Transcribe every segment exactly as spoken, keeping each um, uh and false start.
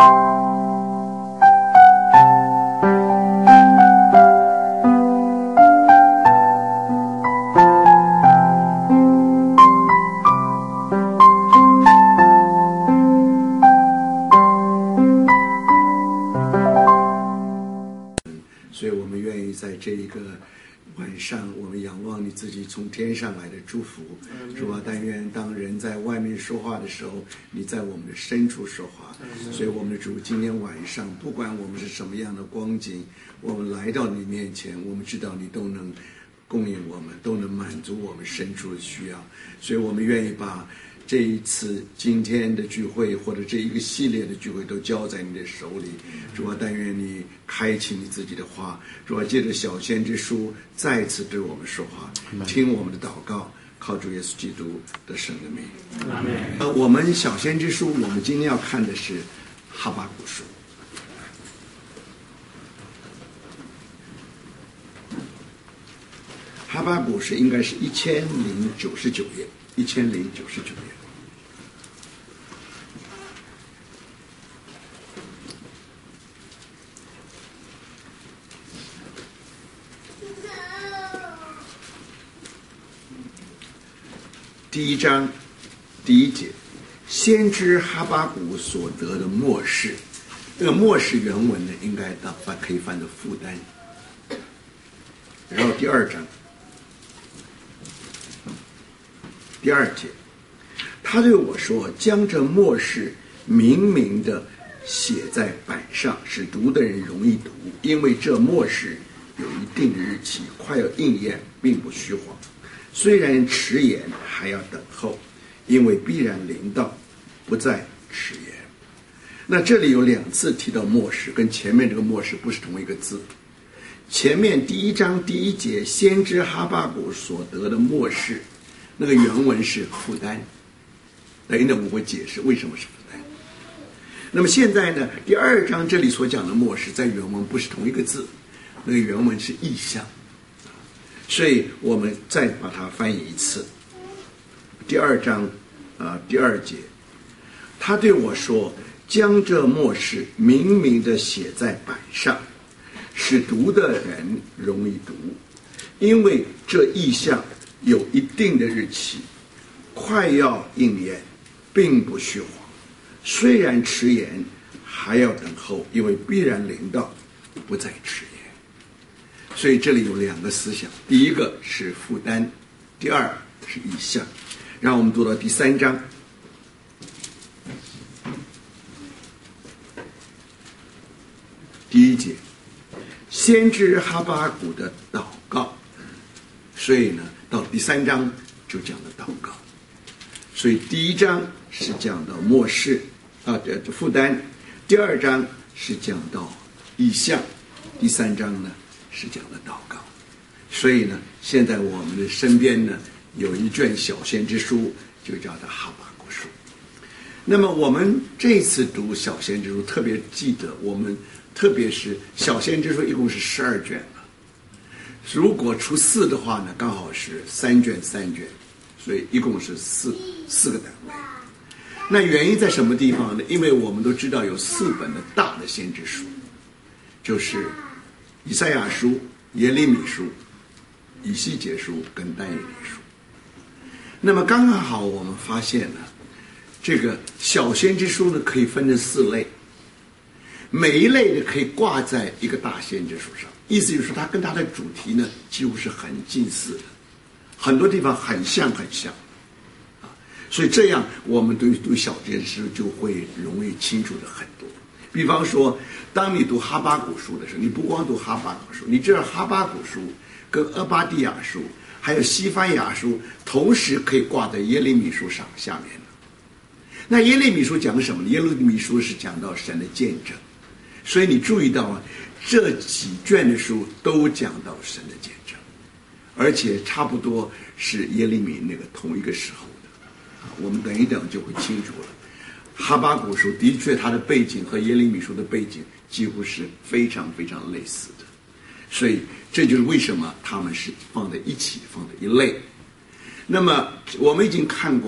这一个晚上，我们仰望你自己从天上来的祝福，主啊，但愿当人在外面说话的时候，你在我们的深处说话。所以我们的主，今天晚上，不管我们是什么样的光景，我们来到你面前，我们知道你都能供应我们，都能满足我们深处的需要。所以我们愿意把这一次今天的聚会，或者这一个系列的聚会，都交在你的手里。主啊，但愿你开启你自己的话，主啊，借着小先知书再次对我们说话，听我们的祷告，靠主耶稣基督的圣的名。呃，我们小先知书，我们今天要看的是哈巴谷书。哈巴谷是应该是一千零九十九页。一千零九十九页，第一章第一节，先知哈巴谷所得的默示。这个默示原文呢，应该当翻可以翻的负担。然后第二章。第二节，他对我说：“将这默示明明的写在板上，使读的人容易读，因为这默示有一定的日期，快要应验，并不虚晃。虽然迟延，还要等候，因为必然临到，不再迟延。”那这里有两次提到默示，跟前面这个默示不是同一个字。前面第一章第一节，先知哈巴谷所得的默示。那个原文是负担，等一等我会解释为什么是负担。那么现在呢，第二章这里所讲的默示在原文不是同一个字，那个原文是意象，所以我们再把它翻译一次。第二章啊、呃、第二节，他对我说：“将这默示明明的写在板上，使读的人容易读，因为这意象有一定的日期，快要应验，并不虚晃。虽然迟延，还要等候，因为必然临到，不再迟延。”所以这里有两个思想，第一个是负担，第二是意象。让我们读到第三章，第一节，先知哈巴谷的祷告。所以呢，到第三章就讲了祷告。所以第一章是讲到默示啊的负担，第二章是讲到意象，第三章呢是讲的祷告。所以呢，现在我们的身边呢有一卷小先知书，就叫做哈巴谷书。那么我们这次读小先知书，特别记得我们特别是小先知书一共是十二卷。如果除四的话呢，刚好是三卷三卷，所以一共是四四个单位。那原因在什么地方呢？因为我们都知道有四本的大的先知书，就是以赛亚书、耶利米书、以西结书跟但以理书。那么刚刚好，我们发现呢，这个小先知书呢可以分成四类，每一类呢可以挂在一个大先知书上。意思就是说，它跟它的主题呢几乎是很近似的，很多地方很像很像，啊，所以这样我们对读小先知书就会容易清楚的很多。比方说，当你读哈巴谷书的时候，你不光读哈巴谷书，你知道哈巴谷书跟俄巴底亚书还有西番雅书同时可以挂在耶利米书上下面的。那耶利米书讲什么呢？耶利米书是讲到神的见证，所以你注意到啊，这几卷的书都讲到神的见证，而且差不多是耶利米那个同一个时候的。我们等一等就会清楚了。哈巴谷书的确它的背景和耶利米书的背景几乎是非常非常类似的，所以这就是为什么他们是放在一起，放在一类。那么我们已经看过了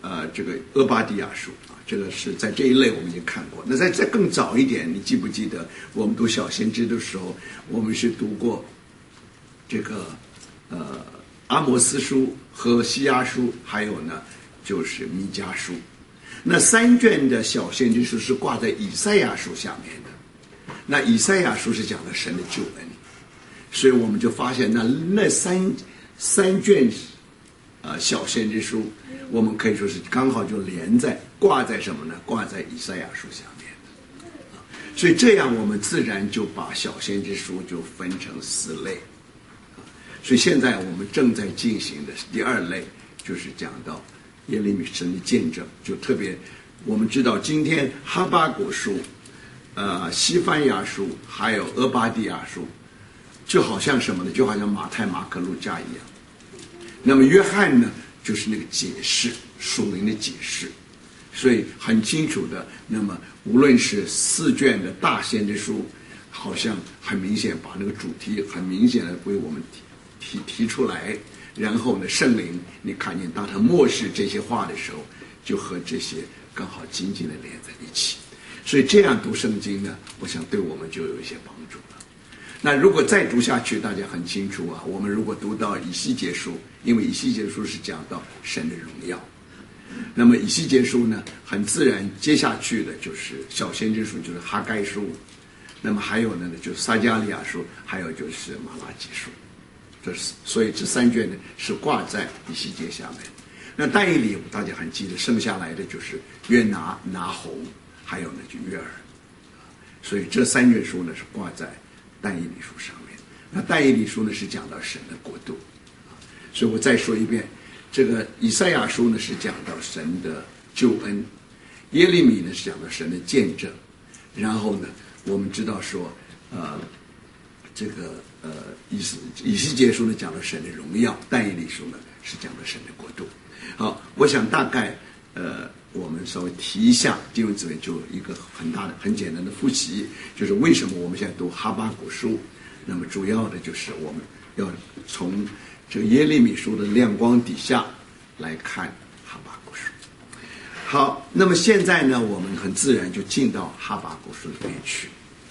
呃这个俄巴底亚书啊，这个是在这一类我们已经看过。那在再更早一点，你记不记得我们读小先知的时候，我们是读过这个呃阿摩斯书和西阿书，还有呢就是弥迦书。那三卷的小先知书是挂在以赛亚书下面的。那以赛亚书是讲的神的救恩，所以我们就发现那那三三卷呃小先知书，我们可以说是刚好就连在挂在什么呢？挂在以赛亚书下面的。所以这样我们自然就把小先知书就分成四类。所以现在我们正在进行的第二类，就是讲到耶利米神的见证，就特别我们知道今天哈巴谷书、呃西番雅书还有俄巴底亚书，就好像什么呢？就好像马太、马可、路加一样。那么约翰呢，就是那个解释，属灵的解释。所以很清楚的，那么无论是四卷的大先知书，好像很明显把那个主题很明显的为我们提提提出来。然后呢，圣灵你看见当他默示这些话的时候，就和这些刚好紧紧的连在一起。所以这样读圣经呢，我想对我们就有一些帮助了。那如果再读下去，大家很清楚啊，我们如果读到以西结书，因为以西结书是讲到神的荣耀，那么以西结书呢，很自然接下去的就是小先知书，就是哈该书，那么还有呢就是撒迦利亚书，还有就是马拉基书。这是所以这三卷呢是挂在以西结下面。那但以理大家很记得，剩下来的就是约拿、拿红，还有呢就约珥。所以这三卷书呢是挂在但以理书上面。那但以理书呢是讲到神的国度。所以我再说一遍，这个以赛亚书呢是讲到神的救恩，耶利米呢是讲到神的见证，然后呢我们知道说呃这个呃以以西结书呢讲到神的荣耀，但以理书呢是讲到神的国度。好，我想大概呃我们稍微提一下，弟兄姊妹就一个很大的很简单的复习，就是为什么我们现在读哈巴谷书。那么主要的就是我们要从这个耶利米书的亮光底下来看哈巴谷书。好，那么现在呢我们很自然就进到哈巴谷书里面去。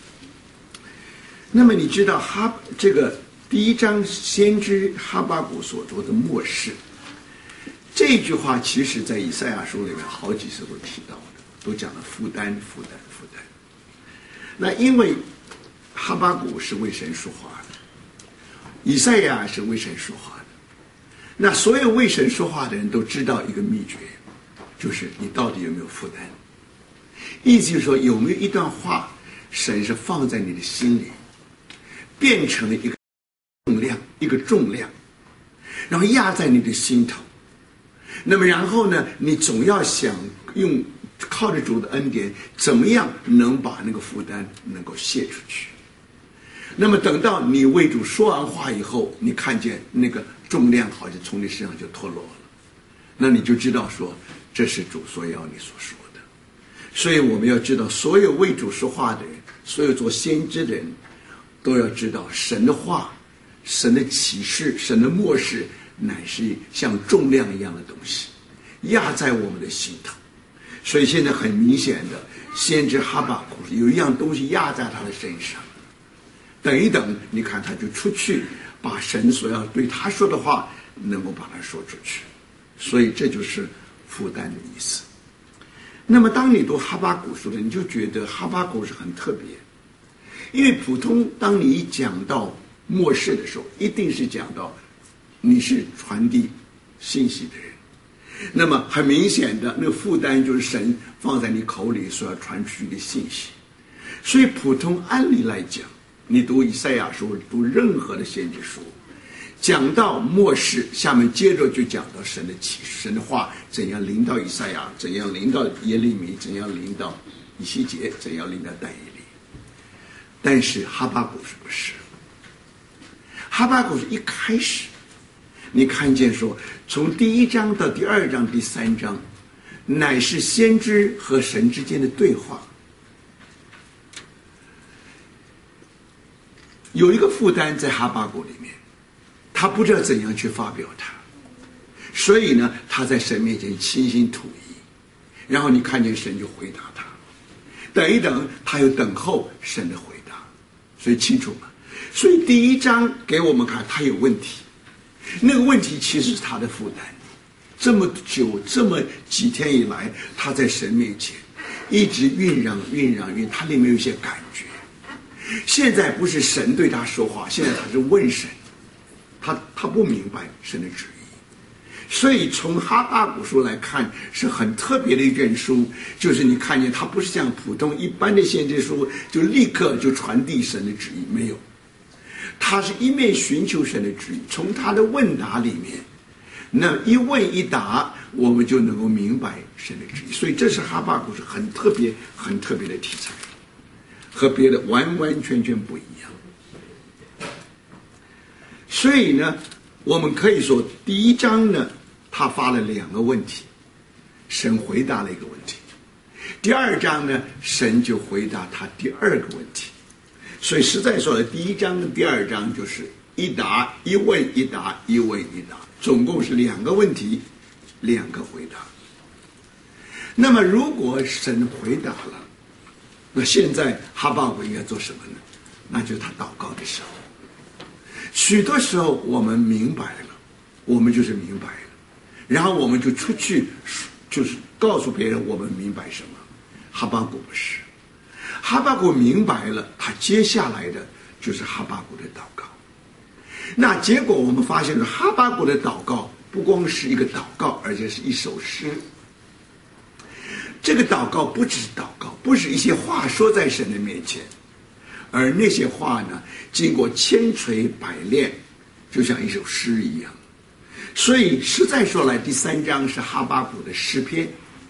那么你知道哈这个第一章先知哈巴谷所做的默示，这句话其实在以赛亚书里面好几次都提到的，都讲了负担负担负担。那因为哈巴谷是为神说话的，以赛亚是为神说话的，那所有为神说话的人都知道一个秘诀，就是你到底有没有负担。意思就是说，有没有一段话神是放在你的心里，变成了一个重量，一个重量，然后压在你的心头。那么然后呢，你总要想用靠着主的恩典，怎么样能把那个负担能够卸出去。那么等到你为主说完话以后，你看见那个重量好像从你身上就脱落了，那你就知道说这是主所要你所说的。所以我们要知道，所有为主说话的人，所有做先知的人，都要知道神的话、神的启示、神的默示，乃是像重量一样的东西，压在我们的心头。所以现在很明显的，先知哈巴谷有一样东西压在他的身上，等一等，你看他就出去把神所要对他说的话能够把它说出去。所以这就是负担的意思。那么当你读哈巴谷书的，你就觉得哈巴谷是很特别，因为普通当你一讲到末世的时候，一定是讲到你是传递信息的人，那么很明显的那个负担就是神放在你口里所要传出去的信息。所以普通按理来讲，你读以赛亚书，读任何的先知书，讲到末世，下面接着就讲到神的启示，神的话怎样临到以赛亚，怎样临到耶利米，怎样临到以西结，怎样临到但以理。但是哈巴谷是不是？哈巴谷是一开始，你看见说，从第一章到第二章、第三章，乃是先知和神之间的对话。有一个负担在哈巴谷里面，他不知道怎样去发表它。 所以呢，他在神面前倾心吐意，然后你看见神就回答他，等一等，他又等候神的回答，所以清楚吗？所以第一章给我们看他有问题，那个问题其实是他的负担。这么久，这么几天以来，他在神面前一直酝酿、酝酿、酝，他里面有一些感觉。现在不是神对他说话，现在他是问神，他他不明白神的旨意。所以从哈巴谷书来看，是很特别的一卷书，就是你看见它不是像普通一般的先知书，就立刻就传递神的旨意，没有。他是一面寻求神的旨意，从他的问答里面，那一问一答，我们就能够明白神的旨意。所以这是哈巴谷是很特别、很特别的题材，和别的完完全全不一样。所以呢，我们可以说第一章呢，他发了两个问题，神回答了一个问题。第二章呢，神就回答他第二个问题。所以实在说的，第一章跟第二章就是一答一问一答一问一答，总共是两个问题，两个回答。那么如果神回答了，那现在哈巴谷应该做什么呢？那就是他祷告的时候。许多时候我们明白了，我们就是明白了，然后我们就出去，就是告诉别人我们明白什么。哈巴谷不是，哈巴谷明白了，他接下来的就是哈巴谷的祷告。那结果我们发现了，哈巴谷的祷告不光是一个祷告，而且是一首诗。这个祷告不只是祷告，不是一些话说在神的面前，而那些话呢，经过千锤百炼，就像一首诗一样。所以实在说来，第三章是哈巴谷的诗篇。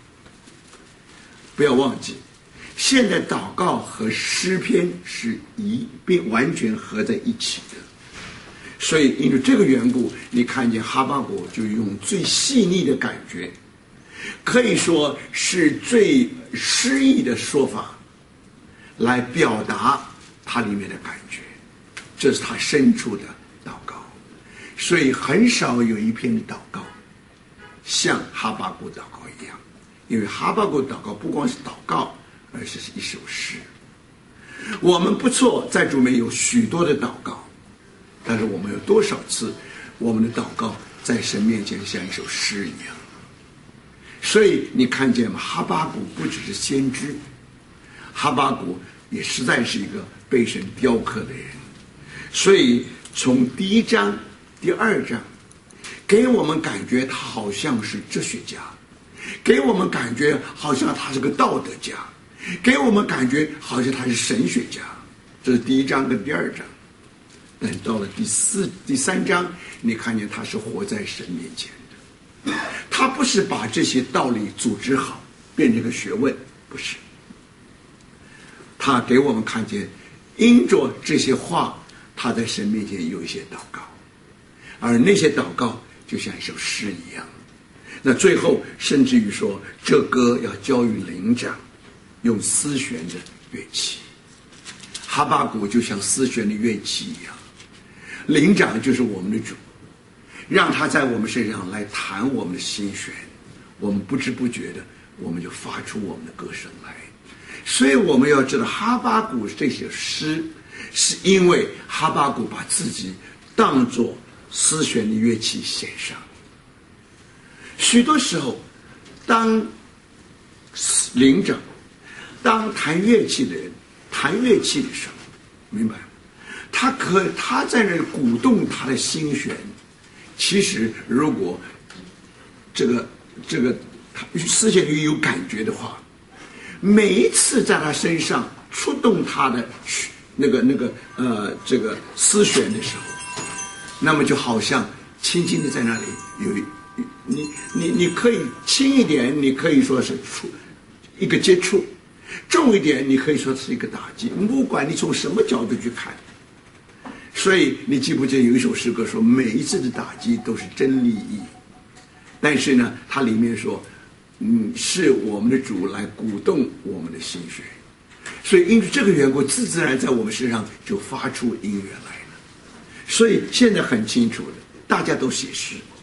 不要忘记，现在祷告和诗篇是一并完全合在一起的。所以因为这个缘故，你看见哈巴谷就用最细腻的感觉，可以说是最诗意的说法来表达它里面的感觉，这是他深处的祷告。所以很少有一篇祷告像哈巴谷祷告一样，因为哈巴谷祷告不光是祷告，而是一首诗。我们不错，在主面有许多的祷告，但是我们有多少次我们的祷告在神面前像一首诗一样？所以你看见吗？哈巴谷不只是先知，哈巴谷也实在是一个被神雕刻的人。所以从第一章第二章给我们感觉他好像是哲学家，给我们感觉好像他是个道德家，给我们感觉好像他是神学家。这是第一章跟第二章。但到了第四第三章，你看见他是活在神面前的，他不是把这些道理组织好变成个学问，不是，他给我们看见因着这些话，他在神面前有一些祷告，而那些祷告就像一首诗一样。那最后甚至于说，这歌要交与灵长，用丝弦的乐器。哈巴谷就像丝弦的乐器一样，灵长就是我们的主，让他在我们身上来弹我们的心弦，我们不知不觉的我们就发出我们的歌声来。所以我们要知道，哈巴谷这些诗是因为哈巴谷把自己当作丝弦的乐器献上。许多时候当灵长，当弹乐器的人弹乐器的时候，明白吗？他可他在那鼓动他的心弦。其实如果这个这个丝弦乐有感觉的话，每一次在他身上触动他的那个那个呃这个丝弦的时候，那么就好像轻轻的在那里有你你你可以轻一点，你可以说是触一个接触，重一点你可以说是一个打击，不管你从什么角度去看。所以你记不记得有一首诗歌说，每一次的打击都是真利益，但是呢它里面说嗯，是我们的主来鼓动我们的心弦。所以因为这个缘故，自自然在我们身上就发出音乐来了。所以现在很清楚的，大家都写诗，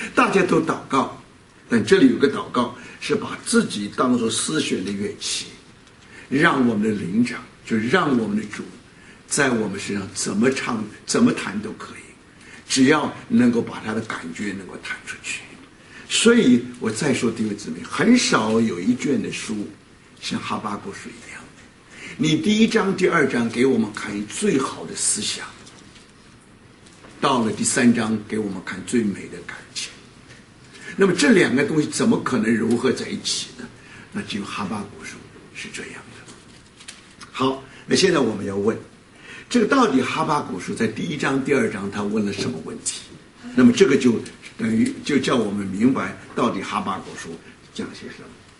大家都祷告，但这里有个祷告是把自己当作思选的乐器，让我们的灵长，就让我们的主在我们身上怎么唱怎么弹都可以，只要能够把他的感觉能够弹出去。所以我再说弟兄姊妹，很少有一卷的书像哈巴谷书一样，你第一章第二章给我们看最好的思想，到了第三章给我们看最美的感情。那么这两个东西怎么可能融合在一起呢？那只有哈巴谷书是这样的。好，那现在我们要问，这个到底哈巴谷书在第一章第二章他问了什么问题？那么这个就等于就叫我们明白到底哈巴谷书讲些什么。